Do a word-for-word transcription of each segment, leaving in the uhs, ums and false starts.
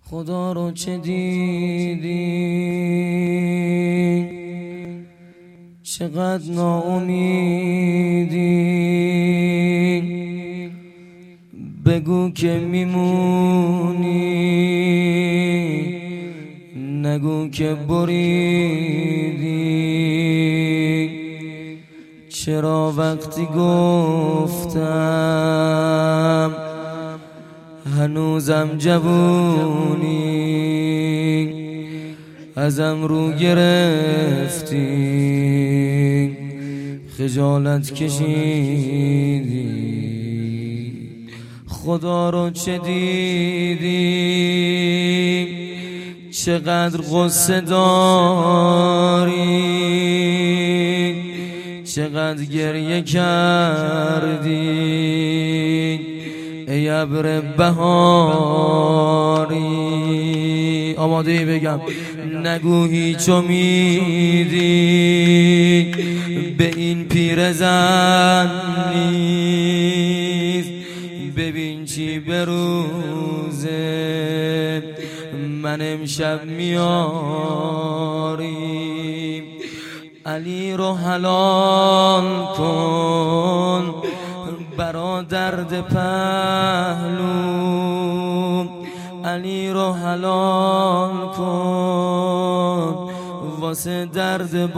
خدا رو چه دیدی چقدر ناامیدی، بگو که میمونی نگو که بریدی. چرا وقتی گفتم هنوزم جوونی ازم رو گرفتی، خجالت کشیدی. خدا رو چه دیدی چقدر غصه داری، چقدر گریه کردی ای ابر بهاری. آماده ای بگم نگو هیچ امیدی به این پیرزن نیست، ببین چی به روزه من امشب میاری. علی رو حلال کن برا درد پهلو، علی رو حلال کن واسه درد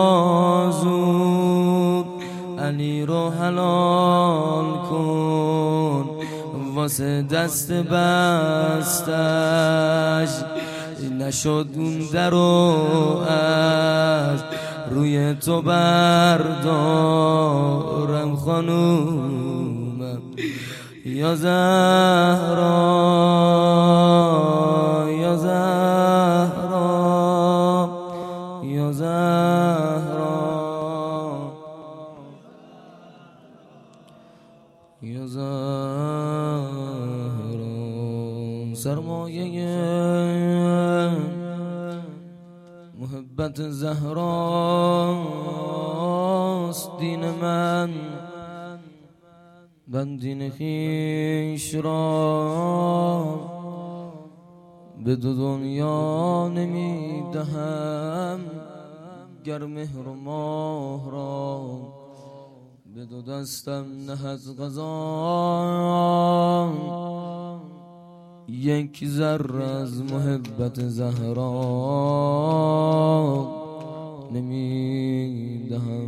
بازو، علی رو حلال کن واسه دست بستش. نشد اون درو از روی تو بردارم خانومم یا زهرا یا زهرا یا زهرا یا زهرا. سرمایه محبت زهراست دین من، من دین خویش را به دو دنیا نمی دهم، گر مهر و ماه را به دو دستم نه از قضا، یک ذره از محبت زهرا نمی دهم.